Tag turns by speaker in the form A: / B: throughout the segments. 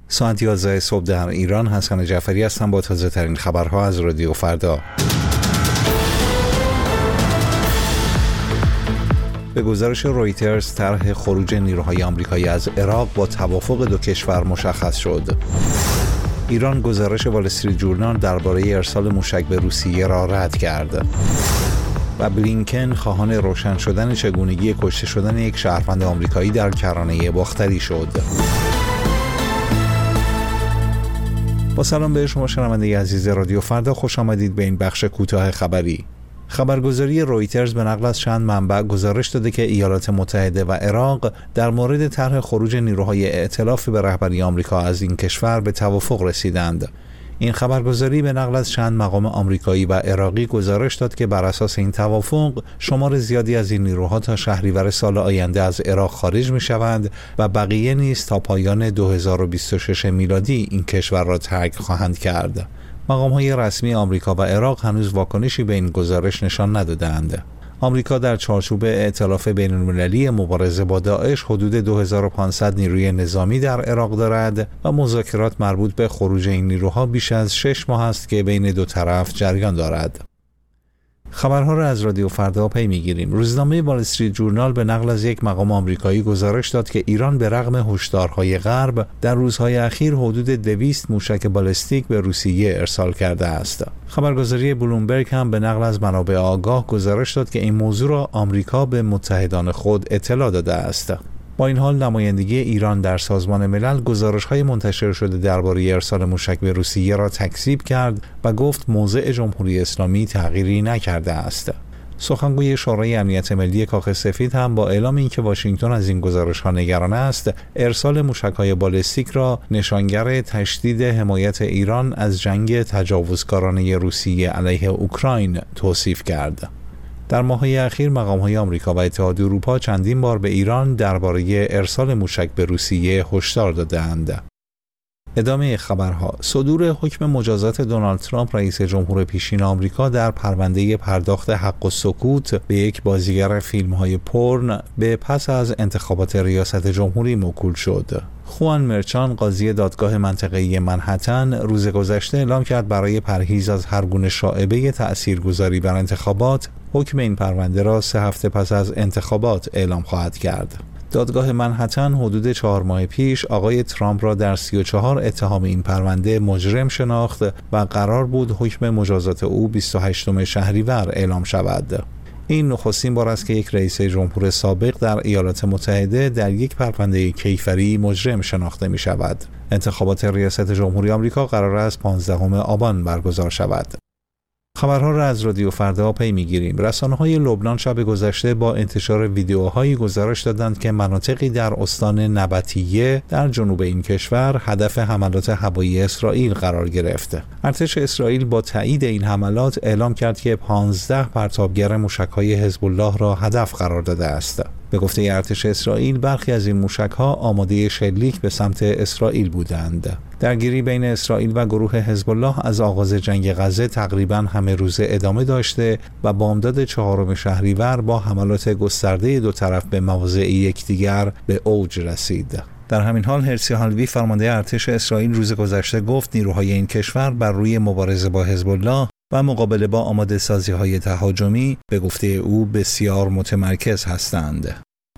A: ساعت 11 صبح در ایران. حسن جعفری هستم با تازه ترین خبرها از رادیو فردا. به گزارش رویترز، طرح خروج نیروهای آمریکایی از عراق با توافق دو کشور مشخص شد. ایران گزارش وال استریت جورنال درباره ارسال موشک به روسیه را رد کرد. و بلینکن خواهان روشن شدن چگونگی کشته شدن یک شهروند آمریکایی در کرانه باختری شد. با سلام به شما شنونده عزیز رادیو فردا، خوش آمدید به این بخش کوتاه خبری. خبرگزاری رویترز به نقل از چند منبع گزارش داده که ایالات متحده و عراق در مورد طرح خروج نیروهای ائتلاف به رهبری آمریکا از این کشور به توافق رسیدند. این خبرگزاری به نقل از چند مقام آمریکایی و عراقی گزارش داد که بر اساس این توافق شمار زیادی از این نیروها تا شهریور سال آینده از عراق خارج می‌شوند و بقیه نیز تا پایان 2026 میلادی این کشور را ترک خواهند کرد. مقام‌های رسمی آمریکا و عراق هنوز واکنشی به این گزارش نشان ندادند. آمریکا در چارچوب ائتلاف بین‌المللی مبارزه با داعش حدود 2500 نیروی نظامی در عراق دارد و مذاکرات مربوط به خروج این نیروها بیش از 6 ماه است که بین دو طرف جریان دارد. خبرها را از رادیو فردا پی می‌گیریم. روزنامه وال استریت جورنال به نقل از یک مقام آمریکایی گزارش داد که ایران به رغم هشدارهای غرب در روزهای اخیر حدود 200 موشک بالستیک به روسیه ارسال کرده است. خبرگزاری بلومبرگ هم به نقل از منابع آگاه گزارش داد که این موضوع را آمریکا به متحدان خود اطلاع داده است. با این حال نمایندگی ایران در سازمان ملل گزارش‌های منتشر شده درباره ارسال موشک به روسیه را تکذیب کرد و گفت موضع جمهوری اسلامی تغییری نکرده است. سخنگوی شورای امنیت ملی کاخ سفید هم با اعلام اینکه واشنگتن از این گزارش‌ها نگران است، ارسال موشک‌های بالستیک را نشانگر تشدید حمایت ایران از جنگ تجاوزکارانه روسیه علیه اوکراین توصیف کرد. در ماه‌های اخیر مقام‌های آمریکا و اتحادیه اروپا چندین بار به ایران درباره ارسال موشک به روسیه هشدار داده‌اند. ادامه خبرها. صدور حکم مجازات دونالد ترامپ رئیس جمهور پیشین آمریکا در پرونده پرداخت حق السکوت به یک بازیگر فیلم‌های پورن به پس از انتخابات ریاست جمهوری موکول شد. خوان مرچان، قاضی دادگاه منطقه‌ای منهتن، روز گذشته اعلام کرد برای پرهیز از هر گونه شائبه تأثیرگذاری بر انتخابات، حکم این پرونده را 3 هفته پس از انتخابات اعلام خواهد کرد. دادگاه منهتن حدود 4 ماه پیش آقای ترامپ را در 34 اتهام این پرونده مجرم شناخت و قرار بود حکم مجازات او 28 شهریور اعلام شود. این نخستین بار است که یک رئیس جمهور سابق در ایالات متحده در یک پرونده کیفری مجرم شناخته می شود. انتخابات ریاست جمهوری آمریکا قرار است 15 آبان برگزار شود. خبرها را از رادیو فردا پی می‌گیریم. رسانه‌های لبنان شب گذشته با انتشار ویدیوهایی گزارش دادند که مناطقی در استان نبطیه در جنوب این کشور هدف حملات هوایی اسرائیل قرار گرفت. ارتش اسرائیل با تایید این حملات اعلام کرد که 15 پرتابگر موشک‌های حزب الله را هدف قرار داده است. به گفته ارتش اسرائیل، برخی از این موشک‌ها آماده شلیک به سمت اسرائیل بودند. درگیری بین اسرائیل و گروه حزب الله از آغاز جنگ غزه تقریباً همه روزه ادامه داشته و بامداد 4 شهریور با حملات گسترده دو طرف به مواضع یکدیگر به اوج رسید. در همین حال هرسی هالوی، فرمانده ارتش اسرائیل، روز گذشته گفت نیروهای این کشور بر روی مبارزه با حزب الله و مقابله با آماده سازی‌های تهاجمی به گفته او بسیار متمرکز هستند.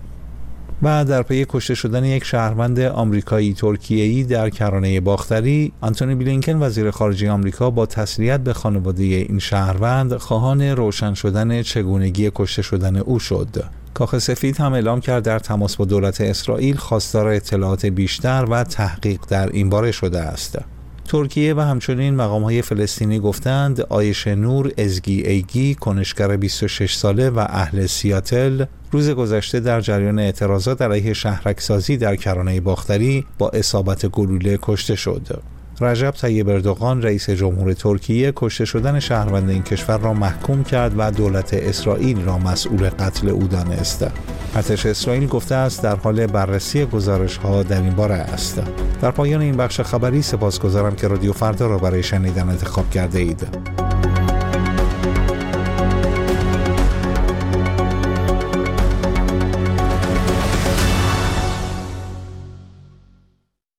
A: و در پی کشته شدن یک شهروند آمریکایی ترکیه‌ای در کرانه باختری، آنتونی بلینکن وزیر خارجه آمریکا با تسلیت به خانواده این شهروند خواهان روشن شدن چگونگی کشته شدن او شد. کاخ سفید هم اعلام کرد در تماس با دولت اسرائیل خواستار اطلاعات بیشتر و تحقیق در این باره شده است. ترکیه و همچنین مقام‌های فلسطینی گفتند آیشه نور ازگی ایگی، کنشگر 26 ساله و اهل سیاتل، روز گذشته در جریان اعتراضات علیه شهرک‌سازی در کرانه باختری با اصابت گلوله کشته شد. رجب طیب اردوغان، رئیس جمهور ترکیه، کشته شدن شهروند این کشور را محکوم کرد و دولت اسرائیل را مسئول قتل او دانست. ارتش اسرائیل گفته است در حال بررسی گزارش‌ها در این باره است. در پایان این بخش خبری سپاسگزارم که رادیو فردا را برای شنیدن انتخاب کرده اید.